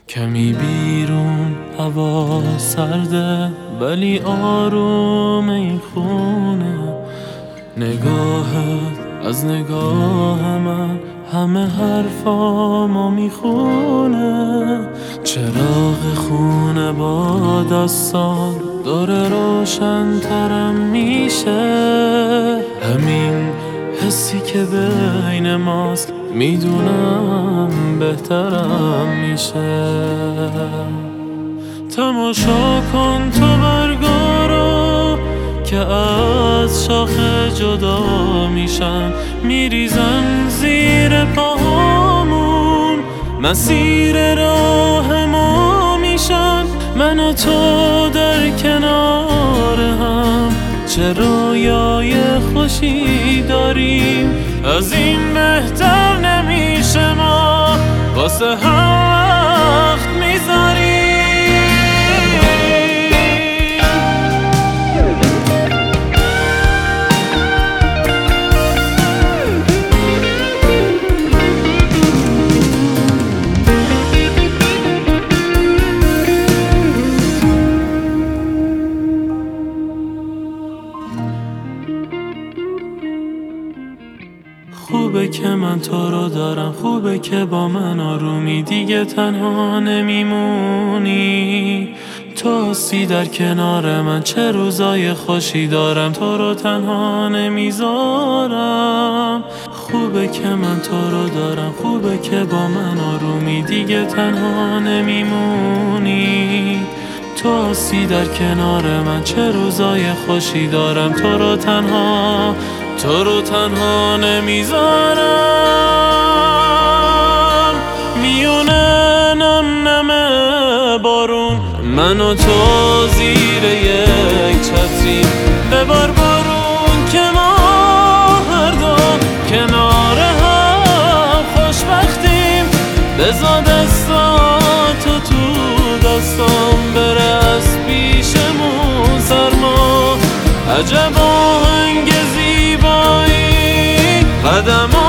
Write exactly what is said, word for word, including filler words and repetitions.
کمی بیرون هوا سرده ولی آروم این خونه، نگاهت از نگاه من همه حرفامو میخونه. چراغ خونه با دستان داره روشن ترم میشه، همین حسی که بین ماست میدونم بهترم میشه. تماشا کن تو برگارو که از شاخه جدا میشن، میریزن زیر پاهامون، مسیر راه ما میشن. من و تو در کنار هم چه رویای خوشی داریم، از این بهتر نمیشه ما واسه هم وقت میذاریم. خوبه که من تو رو دارم، خوبه که با من آرومی، دیگه تنها نمیمونی. تو هستی در کنار من، چه روزای خوشی دارم، تو رو تنها نمیذارم. خوبه که من تو رو دارم، خوبه که با من آرومی، دیگه تنها نمیمونی. تو هستی در کنار من، چه روزای خوشی دارم، تو رو تنها تو رو تنها نمیذارم. میونه نم نم بارون، من و تو زیر یک چتری، ببار بارون که ما هر دو کنار هم خوشبختیم. بذار دستاتو تو دستام بره از پیشمون سرما، عجب آهنگ زیبایی قدم